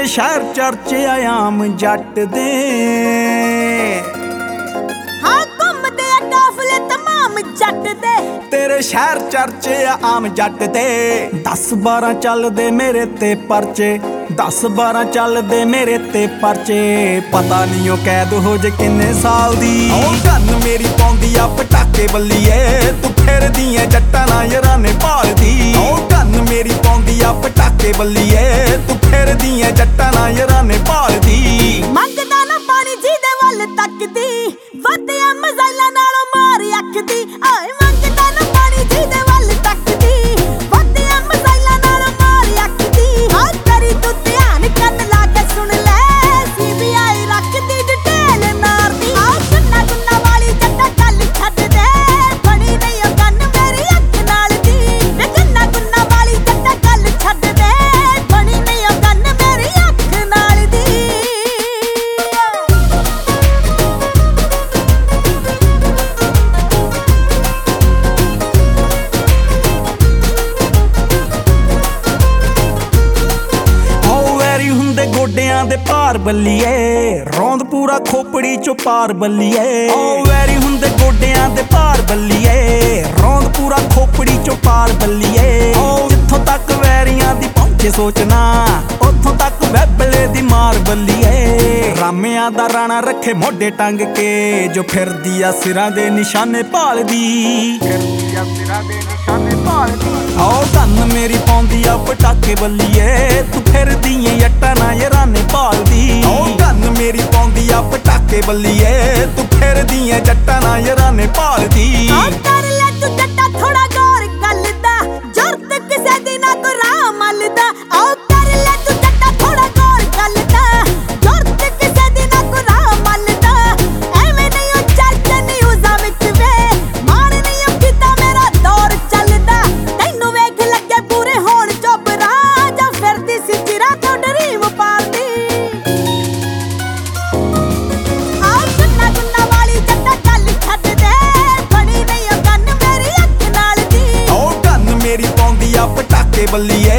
ਤੇਰੇ ਸ਼ਹਿਰ ਚਰਚੇ ਆਮ ਜੱਟ ਦੇ। ਹਾਂ ਘੁੰਮਦੇ ਆ ਕਾਫਲੇ ਤਮਾਮ ਜੱਟ ਦੇ। ਤੇਰੇ ਸ਼ਹਿਰ ਚਰਚੇ ਆਮ ਜੱਟ ਦੇ। 10-12 ਚੱਲਦੇ ਮੇਰੇ ਤੇ ਪਰਚੇ, 10-12 ਚੱਲਦੇ ਮੇਰੇ ਤੇ ਪਰਚੇ। ਪਤਾ ਨਹੀਂ ਉਹ ਕੈਦ ਹੋ ਜੇ ਕਿੰਨੇ ਸਾਲ ਦੀ। ਉਹ ਕੰਨ ਮੇਰੀ ਪਾਉਂਦੀ ਆ ਪਟਾਕੇ ਬੱਲੀਏ, ਤੂੰ ਫਿਰਦੀ ਐ ਜੱਟਾਂ ਨਾਲ ਯਾਰਾਂ ਨੇ ਭਾਲਦੀ। ਉਹ ਕੰਨ ਮੇਰੀ ਪਾਉਂਦੀ ਆ ਪਟਾਕੇ ਬੱਲੀਏ, ਤੂੰ ਫਿਰਦੀ ਐ ਜੱਟਾਂ ਨਾਲ ਯਾਰਾਂ ਨੇ ਭਾਲਦੀ। ਮੰਗਦਾ ਨਾ ਪਾਣੀ ਜਿਹਦੇ ਵੱਲ ਤੱਕਦੀ, ਵਧਿਆ ਮਜ਼ਾਇਲਾਂ ਨਾਲੋਂ ਮਾਰ ਅੱਖਦੀ। ਆਏ ਮੰਗਦਾ ਨਾ ਪਾਣੀ ਜਿਹਦੇ ਵੱਲ ਤੱਕਦੀ, ਵਧਿਆ ਮਜ਼ਾਇਲਾਂ ਨਾਲੋਂ ਮਾਰ ਅੱਖਦੀ। ਆ ਕਰੀ ਤੂੰ ਧਿਆਨ ਕੰਨ ਲਾ ਕੇ ਸੁਣ ਲੈ, CBI ਰੱਖਦੀ ਡਿਟੇਲ ਨਾਰਦੀ। ਆ ਗੁੰਨਾ ਗੁੰਨਾ ਵਾਲੀ ਜੱਟਾ ਗੱਲ ਛੱਡ ਦੇ, ਬਣੀ ਨਹੀਂ ਉਹ ਕੰਨ ਮੇਰੀ ਅੱਖ ਨਾਲ ਦੀ। ਵੇ ਗੁੰਨਾ ਗੁੰਨਾ ਵਾਲੀ ਜੱਟਾ ਗੱਲ ਛੱਡ ਦੇ, ਬਣੀ ਨਹੀਂ ਉਹ ਕੰਨ ਮੇਰੀ ਅੱਖ ਨਾਲ ਦੀ। ਗੋਡਿਆਂ ਦੇ ਭਾਰ ਬੱਲੀਏ, ਰੌਂਦ ਪੂਰਾ ਖੋਪੜੀ ਚੋਂ ਪਾਰ ਬੱਲੀਏ। ਓ ਵੈਰੀ ਹੁੰਦੇ ਗੋਡਿਆਂ ਦੇ ਭਾਰ ਬੱਲੀਏ, ਰੌਂਦ ਪੂਰਾ ਖੋਪੜੀ ਚੋਂ ਪਾਰ ਬੱਲੀਏ। ਓ ਜਿੱਥੋਂ ਤੱਕ ਵੈਰੀਆਂ ਦੀ ਪਹੁੰਚੇ ਸੋਚਣਾ, ਉੱਥੋਂ ਤੱਕ ਵੈਬਲੇ ਦੀ ਮਾਰ ਬੱਲੀਏ। ਰਾਮਿਆਂ ਦਾ ਰਾਣਾ ਰੱਖੇ ਮੋਢੇ ਟੰਗ ਕੇ, ਜੋ ਫਿਰਦੀ ਆ ਸਿਰਾਂ ਦੇ ਨਿਸ਼ਾਨੇ ਭਾਲਦੀ। ਫਿਰਦੀ ਆ ਸਿਰਾਂ ਦੇ ਨਿਸ਼ਾਨੇ ਭਾਲਦੀ। ਓ ਕੰਨ ਮੇਰੀ ਪਾਉਂਦੀ ਆ ਪਟਾਕੇ ਬੱਲੀਏ, ਤੂੰ ਫਿਰਦੀ ਏ ਜੱਟਾਂ ਨਾਲ ਯਾਰਾਂ ਨੇ ਭਾਲਦੀ। ਓ ਕੰਨ ਮੇਰੀ ਪਾਉਂਦੀ ਆ ਪਟਾਕੇ ਬੱਲੀਏ, ਤੂੰ ਫਿਰਦੀ ਏ ਜੱਟਾਂ ਨਾਲ ਯਾਰਾਂ ਨੇ ਭਾਲਦੀ। ਕਰ ਲੈ ਤੂੰ ਜੱਟਾ ਥੋੜਾ ਗੌਰ ਗੱਲ ਦਾ, ਜ਼ਰੂਰਤ ਕਿਸੇ ਦੀ ਨਾ ਕੋਈ ਰਾਹ ਮੱਲਦਾ। ਆਓ ਕਰ ਲੈ ਤੂੰ ਜੱਟਾ ਥੋੜਾ ਗੌਰ ਗੱਲ ਦਾ, ਜ਼ਰੂਰਤ ਕਿਸੇ ਦੀ ਨਾ ਕੋਈ ਰਾਹ ਮੱਲਦਾ। ਐਵੇਂ ਨਹੀਂ ਉਹ ਚਰਚੇ ਨਿਊਜ਼ਾਂ ਵਿੱਚ ਵੇ, ਮਾਣ ਨਹੀਂ ਉਹ ਕੀਤਾ ਮੇਰਾ ਦੌਰ ਚੱਲਦਾ। ਤੈਨੂੰ ਵੇਖ ਲੱਗੇ ਪੂਰੇ ਹੋਣ ਚੋਬਰਾ, ਜਾਂ ਫਿਰਦੀ ਸੀ ਚਿਰਾਂ ਤੋਂ ਡਰੀਮ ਪਾਲਦੀ। ਆਹ ਗੁੰਨਾ ਗੁੰਨਾ ਵਾਲੀ ਜੱਟਾ ਗੱਲ ਛੱਡ ਦੇ, ਬਣੀ ਨਹੀਂ ਉਹ ਕੰਨ ਮੇਰੀ ਅੱਖ ਨਾਲ ਦੀ। ਓ ਕੰਨ ਮੇਰੀ ਪਾਉਂਦੀ ਆ ਪਟਾਕੇ ਬੱਲੀਏ,